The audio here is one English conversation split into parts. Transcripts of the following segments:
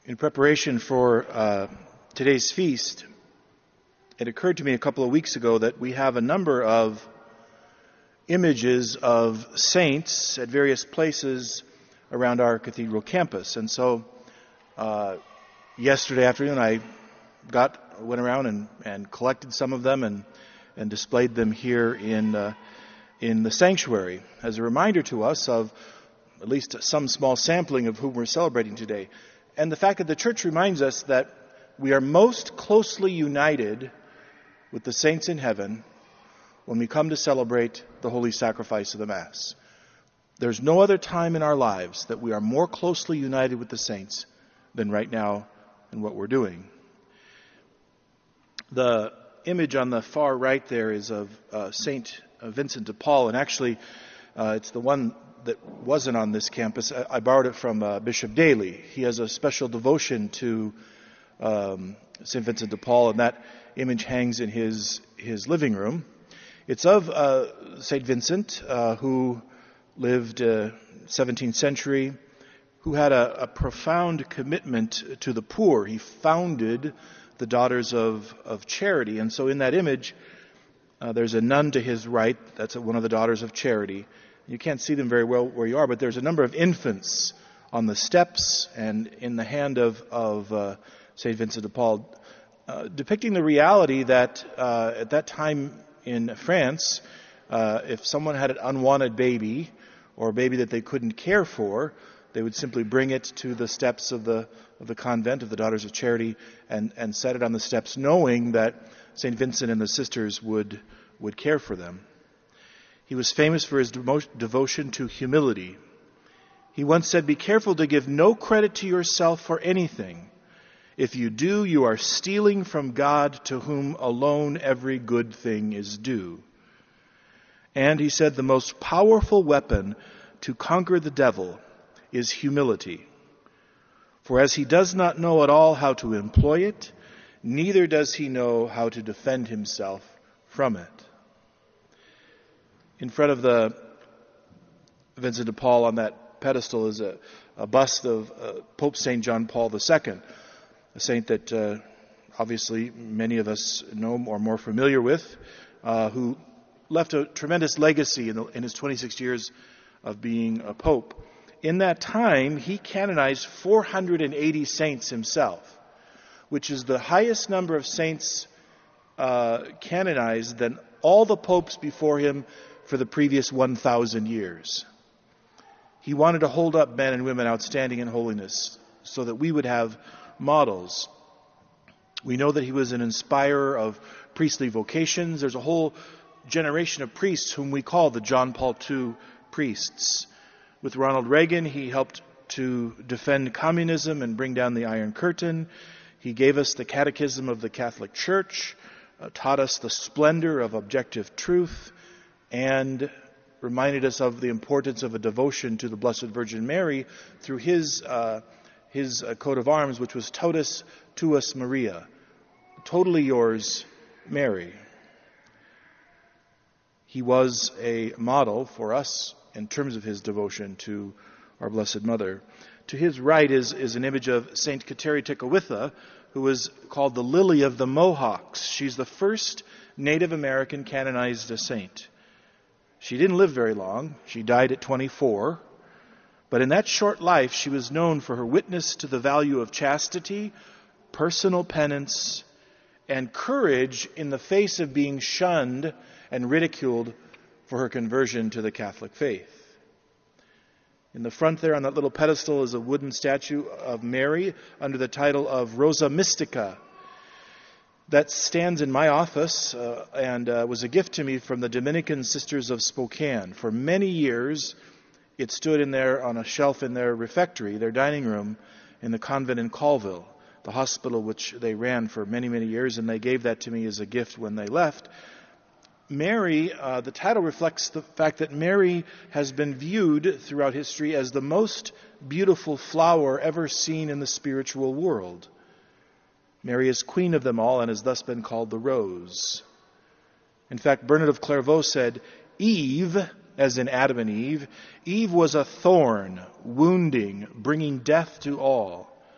In preparation for today's feast, it occurred to me a couple of weeks ago that we have a number of images of saints at various places around our cathedral campus. And so yesterday afternoon I went around and collected some of them and displayed them here in the sanctuary as a reminder to us of at least some small sampling of whom we're celebrating today. And the fact that the church reminds us that we are most closely united with the saints in heaven when we come to celebrate the holy sacrifice of the Mass. There's no other time in our lives that we are more closely united with the saints than right now in what we're doing. The image on the far right there is of St. Vincent de Paul, and actually it's the one that wasn't on this campus. I borrowed it from Bishop Daly. He has a special devotion to St. Vincent de Paul, and that image hangs in his living room. It's of St. Vincent, who lived 17th century, who had a profound commitment to the poor. He founded the Daughters of Charity, and so in that image, there's a nun to his right. That's one of the Daughters of Charity. You can't see them very well where you are, but there's a number of infants on the steps and in the hand of St. Vincent de Paul, depicting the reality that at that time in France, if someone had an unwanted baby or a baby that they couldn't care for, they would simply bring it to the steps of the convent of the Daughters of Charity and set it on the steps, knowing that St. Vincent and the sisters would care for them. He was famous for his devotion to humility. He once said, "Be careful to give no credit to yourself for anything. If you do, you are stealing from God, to whom alone every good thing is due." And he said, the most powerful weapon to conquer the devil is humility. For as he does not know at all how to employ it, neither does he know how to defend himself from it. In front of the Vincent de Paul on that pedestal is a bust of Pope St. John Paul II, a saint that obviously many of us know or are more familiar with, who left a tremendous legacy in his 26 years of being a pope. In that time, he canonized 480 saints himself, which is the highest number of saints canonized than all the popes before him for the previous 1,000 years. He wanted to hold up men and women outstanding in holiness so that we would have models. We know that he was an inspirer of priestly vocations. There's a whole generation of priests whom we call the John Paul II priests. With Ronald Reagan, he helped to defend communism and bring down the Iron Curtain. He gave us the Catechism of the Catholic Church, taught us the splendor of objective truth, and reminded us of the importance of a devotion to the Blessed Virgin Mary through his coat of arms, which was Totus Tuus Maria, totally yours, Mary. He was a model for us in terms of his devotion to our Blessed Mother. To his right is an image of Saint Kateri Tekakwitha, who was called the Lily of the Mohawks. She's the first Native American canonized saint. She didn't live very long. She died at 24. But in that short life, she was known for her witness to the value of chastity, personal penance, and courage in the face of being shunned and ridiculed for her conversion to the Catholic faith. In the front there on that little pedestal is a wooden statue of Mary under the title of Rosa Mystica. That stands in my office and was a gift to me from the Dominican Sisters of Spokane. For many years, it stood in there on a shelf in their refectory, their dining room, in the convent in Colville, the hospital which they ran for many, many years, and they gave that to me as a gift when they left. Mary, the title reflects the fact that Mary has been viewed throughout history as the most beautiful flower ever seen in the spiritual world. Mary is queen of them all and has thus been called the Rose. In fact, Bernard of Clairvaux said, Eve, as in Adam and Eve was a thorn, wounding, bringing death to all.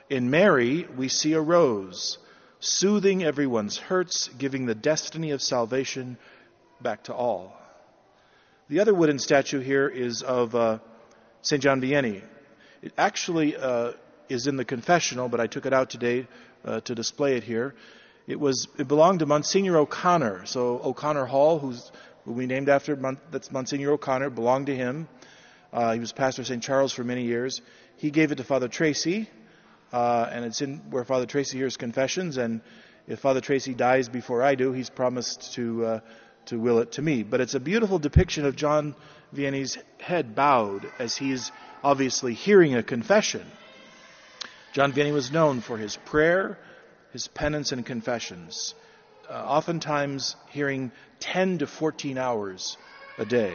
In Mary, we see a rose, soothing everyone's hurts, giving the destiny of salvation back to all. The other wooden statue here is of St. John Vianney. It actually is in the confessional, but I took it out today to display it here. It belonged to Monsignor O'Connor. So O'Connor Hall, who we named after, that's Monsignor O'Connor, belonged to him. He was pastor of St. Charles for many years. He gave it to Father Tracy, and it's in where Father Tracy hears confessions. And if Father Tracy dies before I do, he's promised to will it to me. But it's a beautiful depiction of John Vianney's head bowed as he's obviously hearing a confession. John Vianney was known for his prayer, his penance, and confessions, oftentimes hearing 10 to 14 hours a day.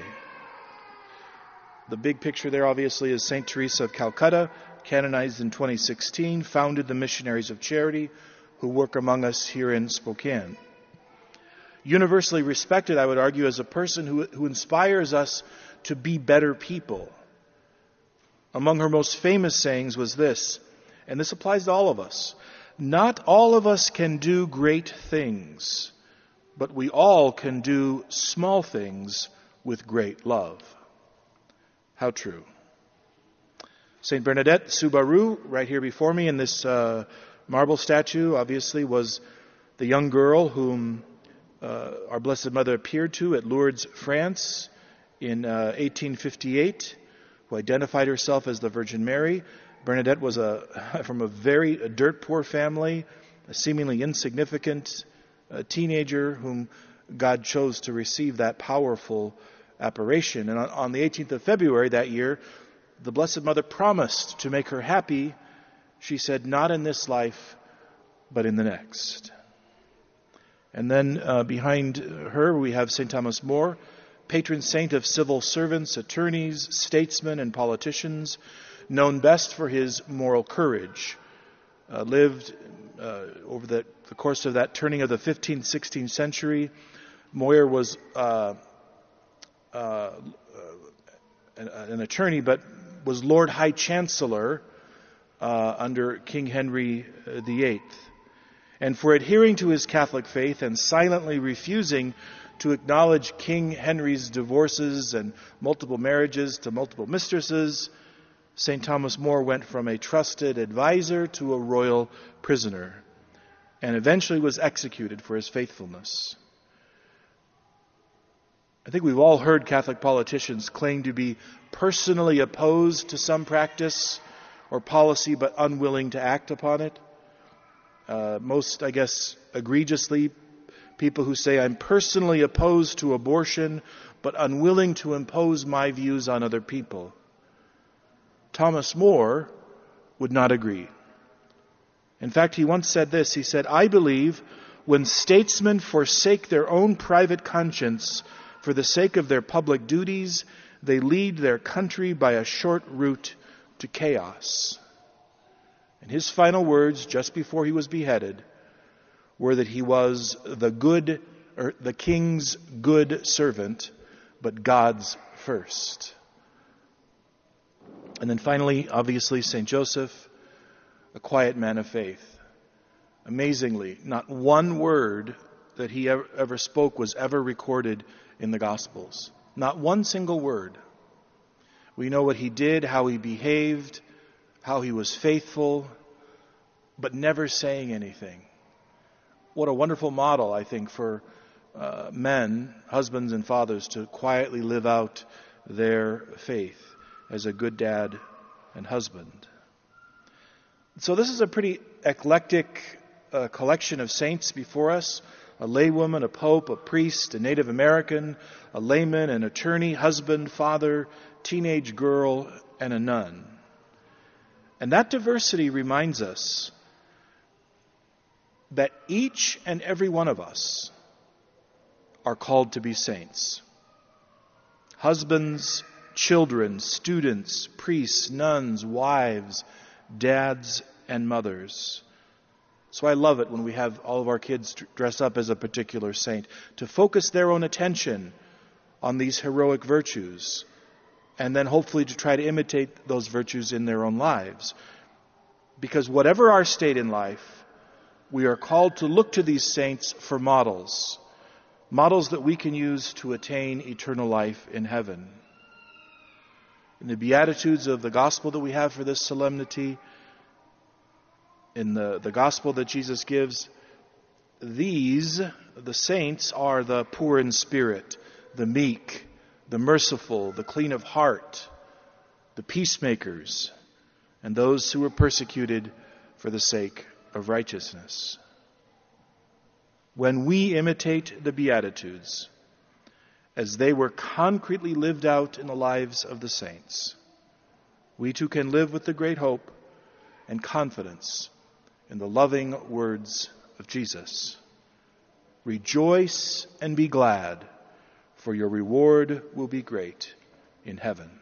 The big picture there, obviously, is St. Teresa of Calcutta, canonized in 2016, founded the Missionaries of Charity, who work among us here in Spokane. Universally respected, I would argue, as a person who inspires us to be better people. Among her most famous sayings was this, and this applies to all of us: not all of us can do great things, but we all can do small things with great love. How true. St. Bernadette Subaru, right here before me in this marble statue, obviously was the young girl whom our Blessed Mother appeared to at Lourdes, France in 1858, who identified herself as the Virgin Mary. Bernadette was from a very dirt poor family, a seemingly insignificant teenager whom God chose to receive that powerful apparition. And on the 18th of February that year, the Blessed Mother promised to make her happy. She said, not in this life, but in the next. And then behind her we have St. Thomas More, patron saint of civil servants, attorneys, statesmen, and politicians, known best for his moral courage. Lived over the course of that turning of the 15th, 16th century. Moyer was an attorney, but was Lord High Chancellor under King Henry VIII. And for adhering to his Catholic faith and silently refusing to acknowledge King Henry's divorces and multiple marriages to multiple mistresses, St. Thomas More went from a trusted advisor to a royal prisoner, and eventually was executed for his faithfulness. I think we've all heard Catholic politicians claim to be personally opposed to some practice or policy, but unwilling to act upon it. Most, I guess, egregiously, people who say, I'm personally opposed to abortion, but unwilling to impose my views on other people. Thomas More would not agree. In fact, he once said this. He said, I believe when statesmen forsake their own private conscience for the sake of their public duties, they lead their country by a short route to chaos. And his final words, just before he was beheaded, were that he was the king's good servant, but God's first. And then finally, obviously, St. Joseph, a quiet man of faith. Amazingly, not one word that he ever spoke was ever recorded in the Gospels. Not one single word. We know what he did, how he behaved, how he was faithful, but never saying anything. What a wonderful model, I think, for men, husbands and fathers, to quietly live out their faith as a good dad and husband. So this is a pretty eclectic collection of saints before us. A laywoman, a pope, a priest, a Native American, a layman, an attorney, husband, father, teenage girl, and a nun. And that diversity reminds us that each and every one of us are called to be saints. Husbands, children, students, priests, nuns, wives, dads, and mothers. So I love it when we have all of our kids dress up as a particular saint, to focus their own attention on these heroic virtues, and then hopefully to try to imitate those virtues in their own lives. Because whatever our state in life, we are called to look to these saints for models that we can use to attain eternal life in heaven. In the Beatitudes of the gospel that we have for this solemnity, in the gospel that Jesus gives, the saints, are the poor in spirit, the meek, the merciful, the clean of heart, the peacemakers, and those who are persecuted for the sake of righteousness. When we imitate the Beatitudes, as they were concretely lived out in the lives of the saints, we too can live with the great hope and confidence in the loving words of Jesus. Rejoice and be glad, for your reward will be great in heaven.